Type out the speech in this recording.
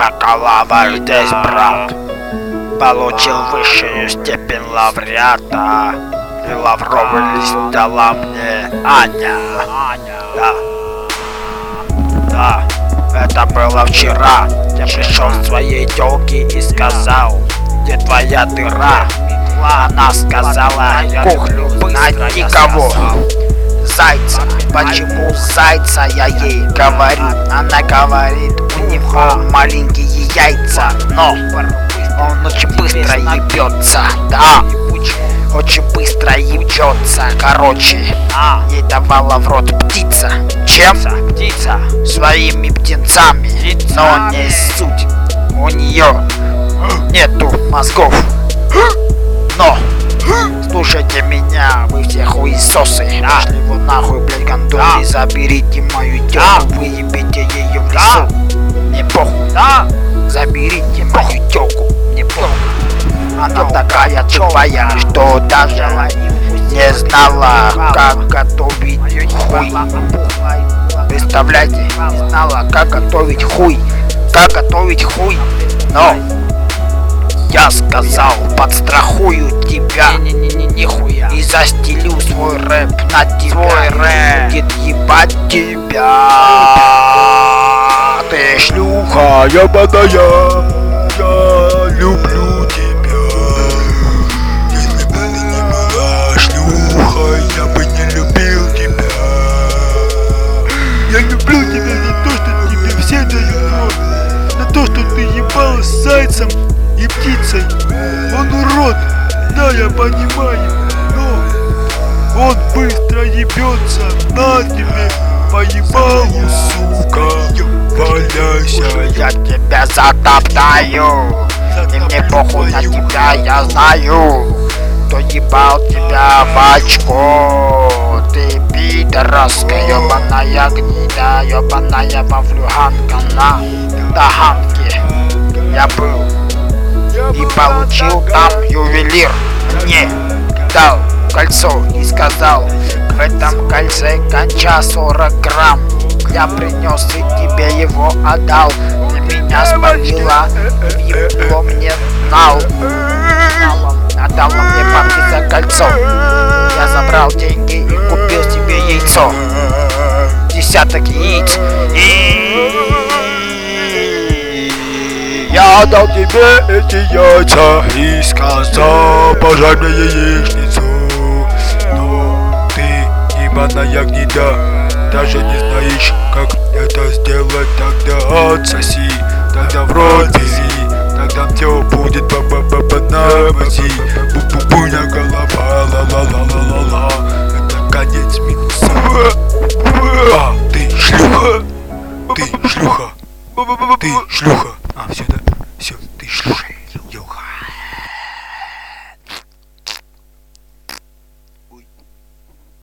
бакалавр здесь, брат. Получил высшую степень лауреата. И лавровый лист дала мне Аня. Да, это было вчера. Я пришел к своей тёлке и сказал: где твоя дыра? Она сказала: кухню быстро, никого. Зайца, почему зайца, я ей говорю. Она говорит: у него маленькие яйца, но он очень быстро ебется. Да, очень быстро ебется. Короче, ей давала в рот птица. Чем? Птица. Своими птенцами. Но не суть. У нее нету мозгов. Но слушайте меня, вы все хуесосы. Пошли вы нахуй, блядь, гондоны. Заберите мою тёлку, выебите ее в лесу. Мне похуй. Заберите мою тёлку, мне похуй. Она такая тупая, что даже не знала, как готовить хуй. Представляете, не знала, как готовить хуй. Как готовить хуй. Но я сказал: подстрахую тебя и застелю свой рэп на тебя. Будет ебать тебя. Ты шлюха ебаная, я люблю тебя. Если бы ты не была шлюхой, я бы не любил тебя. Я люблю тебя за то, что тебе все дают, за то, что ты ебал с зайцем и птицей. Он урод, да, я понимаю, но он быстро ебется. На тебе поебалу, сука, валяйся. Я тебя затоптаю, и мне похуй на тебя, я знаю. Кто ебал тебя в очко? Ты пидораска, ёбаная гнида, ёбаная вовлюганка на таганке. Я был и получил там ювелир. Мне дал кольцо и сказал: в этом кольце конча 40 грамм. Я принес и тебе его отдал. Ты меня спалила, ебло мне нал. Отдала мне бабки за кольцо. Я забрал деньги и купил себе яйцо. Десяток яиц. Я отдал тебе эти яйца и сказал: пожарь мне яичницу. Но ты ебаная гнида, даже не знаешь, как это сделать. Тогда отсоси, тогда в рот бери, тогда все будет ба-ба-ба-ба на мази. Бу-бу-буня голова, ла-ла-ла-ла-ла-ла. Это конец минуса. Ты шлюха, ты шлюха, ты шлюха.